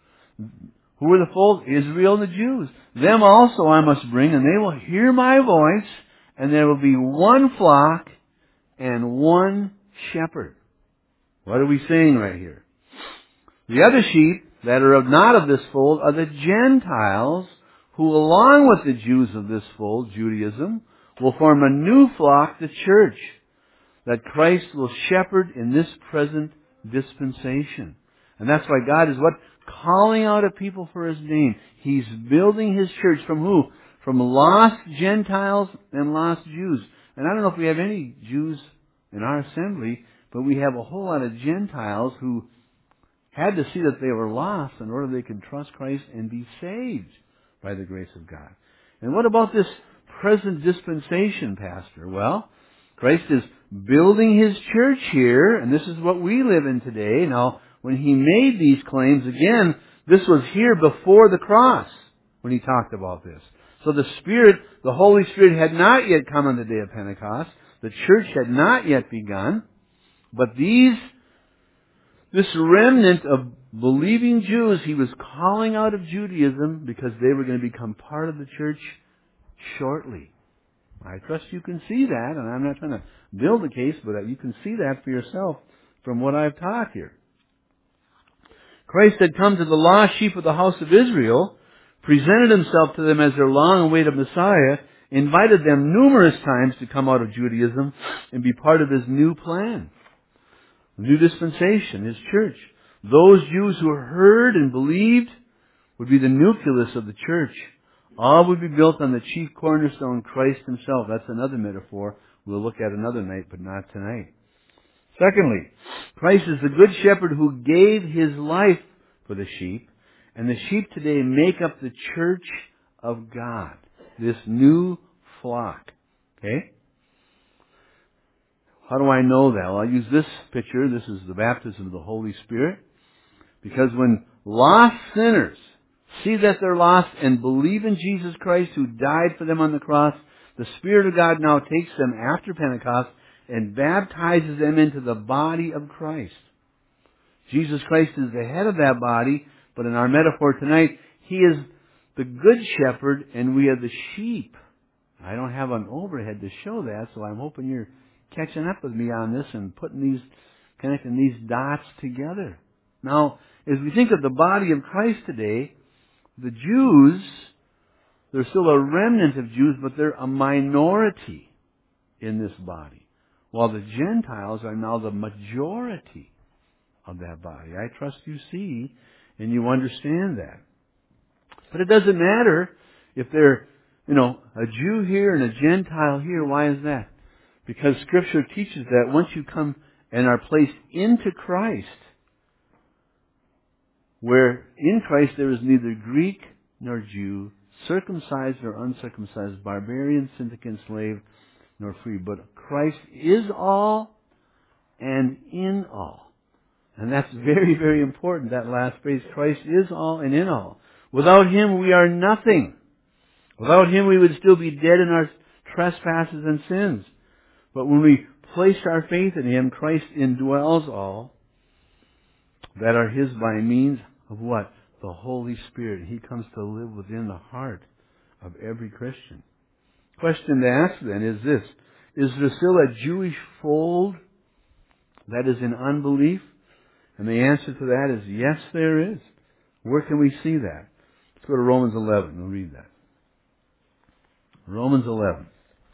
S1: Who are the fold? Israel and the Jews. Them also I must bring, and they will hear my voice, and there will be one flock and one shepherd. What are we saying right here? The other sheep that are not of this fold are the Gentiles, who along with the Jews of this fold, Judaism, will form a new flock, the church, that Christ will shepherd in this present dispensation. And that's why God is what? Calling out a people for His name. He's building His church from who? From lost Gentiles and lost Jews. And I don't know if we have any Jews in our assembly, but we have a whole lot of Gentiles who had to see that they were lost in order they could trust Christ and be saved by the grace of God. And what about this present dispensation, Pastor? Well, Christ is building His church here, and this is what we live in today. Now, when He made these claims, again, this was here before the cross when He talked about this. So the Spirit, the Holy Spirit had not yet come on the day of Pentecost. The church had not yet begun. But these, this remnant of believing Jews, He was calling out of Judaism because they were going to become part of the church shortly. I trust you can see that, and I'm not trying to build a case, but you can see that for yourself from what I've taught here. Christ had come to the lost sheep of the house of Israel, presented Himself to them as their long-awaited Messiah, invited them numerous times to come out of Judaism and be part of His new plan, new dispensation, His church. Those Jews who heard and believed would be the nucleus of the church. All would be built on the chief cornerstone, Christ Himself. That's another metaphor we'll look at another night, but not tonight. Secondly, Christ is the good shepherd who gave His life for the sheep, and the sheep today make up the church of God, this new flock. Okay? How do I know that? Well, I'll use this picture. This is the baptism of the Holy Spirit. Because when lost sinners see that they're lost and believe in Jesus Christ who died for them on the cross, the Spirit of God now takes them after Pentecost and baptizes them into the body of Christ. Jesus Christ is the head of that body, but in our metaphor tonight, He is the good shepherd and we are the sheep. I don't have an overhead to show that, so I'm hoping you're catching up with me on this and putting these, connecting these dots together. Now, as we think of the body of Christ today, the Jews, there's still a remnant of Jews, but they're a minority in this body, while the Gentiles are now the majority of that body. I trust you see and you understand that. But it doesn't matter if they're, you know, a Jew here and a Gentile here. Why is that? Because Scripture teaches that once you come and are placed into Christ, where in Christ there is neither Greek nor Jew, circumcised or uncircumcised, barbarian, Scythian, slave, nor free, but Christ is all and in all. And that's very, very important, that last phrase. Christ is all and in all. Without Him we are nothing. Without Him we would still be dead in our trespasses and sins. But when we place our faith in Him, Christ indwells all that are His by means of what? The Holy Spirit. He comes to live within the heart of every Christian. Question to ask then is this: is there still a Jewish fold that is in unbelief? And the answer to that is yes, there is. Where can we see that? Let's go to Romans eleven. We'll read that. Romans eleven.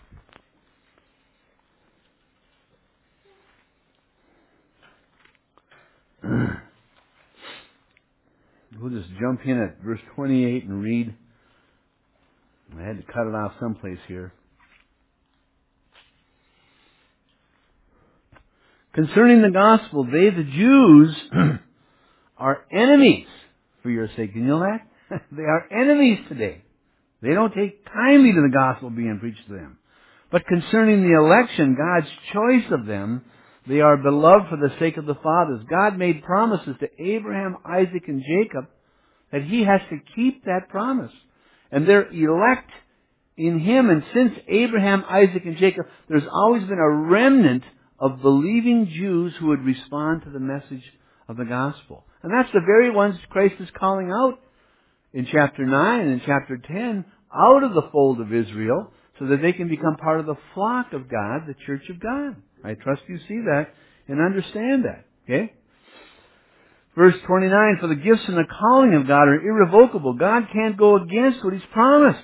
S1: We'll just jump in at verse twenty-eight and read. I had to cut it off someplace here. Concerning the gospel, they, the Jews, are enemies for your sake. Did you know that? They are enemies today. They don't take kindly to the gospel being preached to them. But concerning the election, God's choice of them, they are beloved for the sake of the fathers. God made promises to Abraham, Isaac, and Jacob that He has to keep that promise. And they're elect in Him. And since Abraham, Isaac, and Jacob, there's always been a remnant of believing Jews who would respond to the message of the gospel. And that's the very ones Christ is calling out in chapter nine and in chapter ten out of the fold of Israel so that they can become part of the flock of God, the church of God. I trust you see that and understand that. Okay? Verse twenty-nine, for the gifts and the calling of God are irrevocable. God can't go against what He's promised.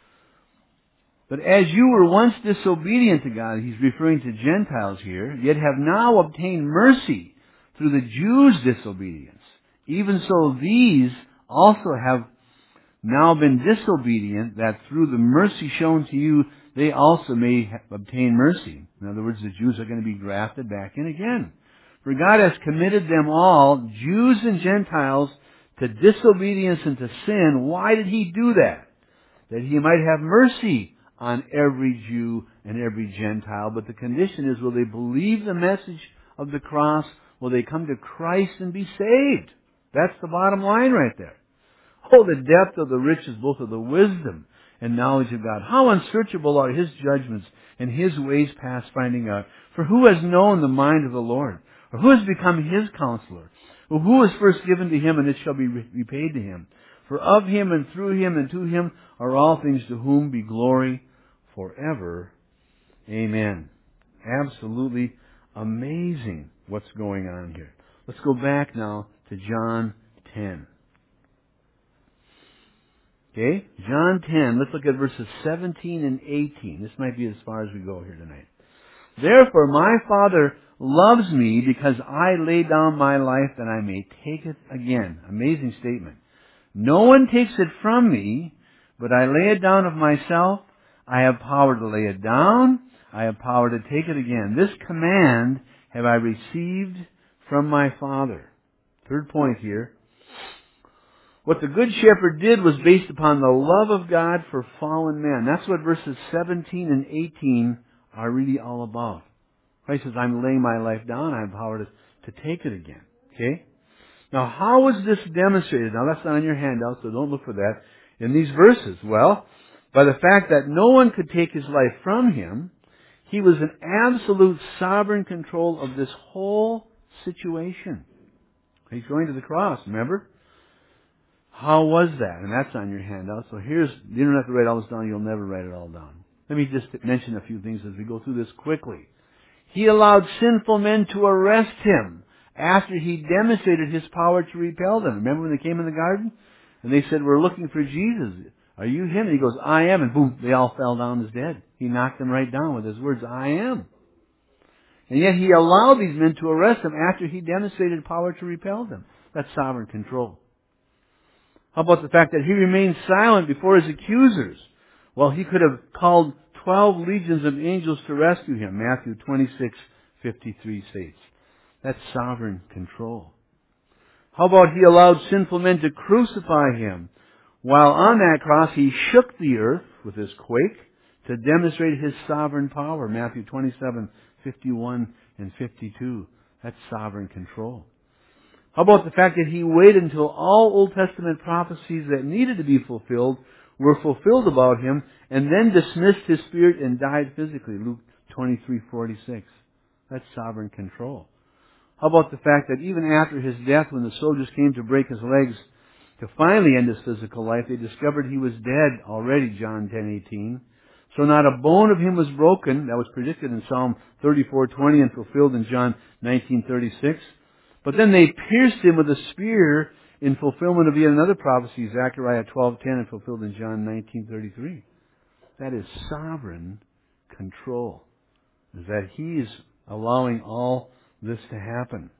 S1: But as you were once disobedient to God, He's referring to Gentiles here, yet have now obtained mercy through the Jews' disobedience. Even so these also have now been disobedient, that through the mercy shown to you, they also may obtain mercy. In other words, the Jews are going to be grafted back in again. For God has committed them all, Jews and Gentiles, to disobedience and to sin. Why did He do that? That He might have mercy on every Jew and every Gentile. But the condition is, will they believe the message of the cross? Will they come to Christ and be saved? That's the bottom line right there. Oh, the depth of the riches, both of the wisdom and knowledge of God. How unsearchable are His judgments and His ways past finding out. For who has known the mind of the Lord? Or who has become His counselor? Or who was first given to Him, and it shall be repaid to Him? For of Him and through Him and to Him are all things, to whom be glory forever. Amen. Absolutely amazing what's going on here. Let's go back now to John ten. Okay? John ten, let's look at verses seventeen and eighteen. This might be as far as we go here tonight. Therefore my Father loves me because I lay down my life that I may take it again. Amazing statement. No one takes it from me, but I lay it down of myself. I have power to lay it down. I have power to take it again. This command have I received from my Father. Third point here. What the Good Shepherd did was based upon the love of God for fallen men. That's what verses seventeen and eighteen are really all about. Christ says, I'm laying my life down. I have power to, to take it again. Okay? Now, how was this demonstrated? Now, that's not on your handout, so don't look for that in these verses. Well, by the fact that no one could take his life from him, he was in absolute sovereign control of this whole situation. He's going to the cross, remember? How was that? And that's on your handout. So here's, you don't have to write all this down. You'll never write it all down. Let me just mention a few things as we go through this quickly. He allowed sinful men to arrest him after he demonstrated his power to repel them. Remember when they came in the garden? And they said, we're looking for Jesus. Are you him? And he goes, I am. And boom, they all fell down as dead. He knocked them right down with his words, I am. And yet he allowed these men to arrest him after he demonstrated power to repel them. That's sovereign control. How about the fact that he remained silent before his accusers? Well, he could have called twelve legions of angels to rescue him. Matthew twenty-six fifty-three states. That's sovereign control. How about he allowed sinful men to crucify him? While on that cross, he shook the earth with his quake to demonstrate his sovereign power. Matthew twenty-seven fifty-one and fifty-two. That's sovereign control. How about the fact that he waited until all Old Testament prophecies that needed to be fulfilled were fulfilled about him, and then dismissed his spirit and died physically. Luke twenty-three forty-six. That's sovereign control. How about the fact that even after his death, when the soldiers came to break his legs to finally end his physical life, they discovered he was dead already, John ten eighteen. So not a bone of him was broken. That was predicted in Psalm thirty-four twenty and fulfilled in John nineteen thirty-six. But then they pierced him with a spear in fulfillment of yet another prophecy, Zechariah twelve ten, and fulfilled in John nineteen thirty-three. That is sovereign control. Is that he is allowing all this to happen.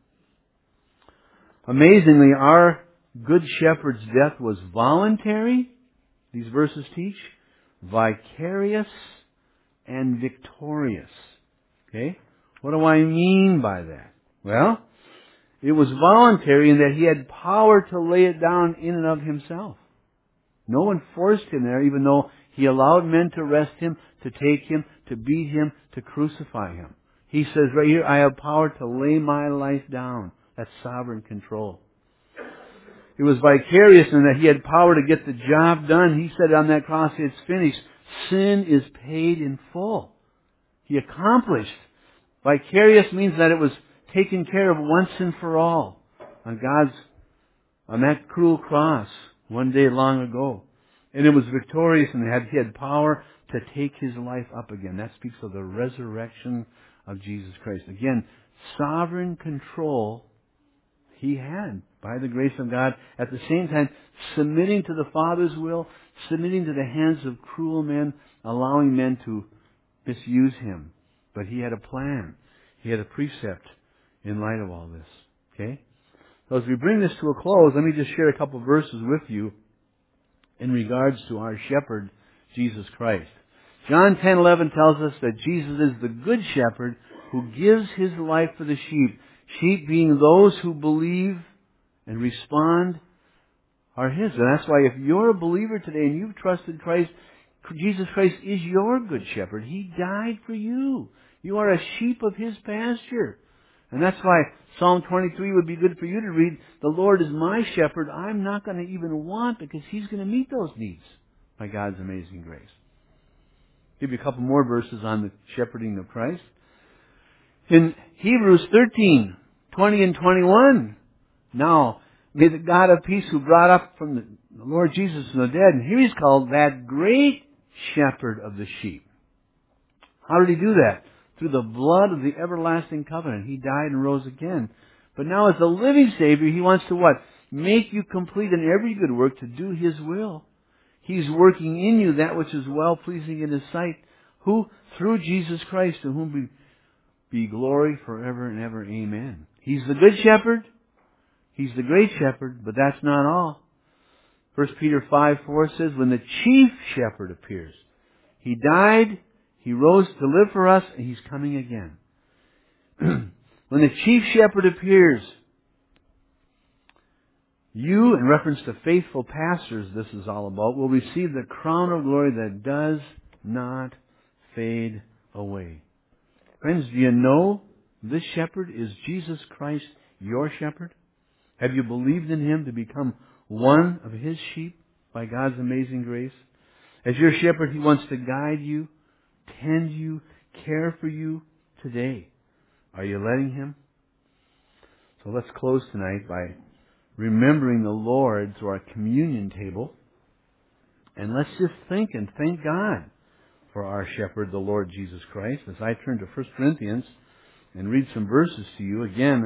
S1: Amazingly, our Good Shepherd's death was voluntary, these verses teach, vicarious, and victorious. Okay? What do I mean by that? Well, it was voluntary in that he had power to lay it down in and of himself. No one forced him there, even though he allowed men to arrest him, to take him, to beat him, to crucify him. He says right here, I have power to lay my life down. That's sovereign control. It was vicarious in that he had power to get the job done. He said on that cross, it's finished. Sin is paid in full. He accomplished. Vicarious means that it was taken care of once and for all on God's, on that cruel cross one day long ago. And it was victorious in that he had power to take his life up again. That speaks of the resurrection of Jesus Christ. Again, sovereign control he had by the grace of God. At the same time, submitting to the Father's will, submitting to the hands of cruel men, allowing men to misuse him. But he had a plan. He had a precept in light of all this. Okay? So as we bring this to a close, let me just share a couple of verses with you in regards to our shepherd, Jesus Christ. John ten eleven tells us that Jesus is the good shepherd who gives his life for the sheep. Sheep being those who believe and respond are his. And that's why if you're a believer today and you've trusted Christ, Jesus Christ is your good shepherd. He died for you. You are a sheep of his pasture. And that's why Psalm twenty-three would be good for you to read. The Lord is my shepherd. I'm not going to even want, because he's going to meet those needs by God's amazing grace. Give you a couple more verses on the shepherding of Christ. In Hebrews thirteen, twenty and twenty-one, now may the God of peace who brought up from the Lord Jesus from the dead, and here he's called that great shepherd of the sheep. How did he do that? Through the blood of the everlasting covenant. He died and rose again. But now as the living Savior, he wants to what? Make you complete in every good work to do his will. He's working in you that which is well-pleasing in His sight. Who? Through Jesus Christ, to whom be, be glory forever and ever. Amen. He's the good shepherd. He's the great shepherd, but that's not all. First Peter five four says, when the chief shepherd appears, He died, He rose to live for us, and He's coming again. When the chief shepherd appears, you, in reference to faithful pastors this is all about, will receive the crown of glory that does not fade away. Friends, do you know this shepherd is Jesus Christ, your shepherd? Have you believed in Him to become one of His sheep by God's amazing grace? As your shepherd, He wants to guide you, tend you, care for you today. Are you letting Him? So let's close tonight by remembering the Lord through our communion table. And let's just think and thank God for our shepherd, the Lord Jesus Christ. As I turn to First Corinthians and read some verses to you again,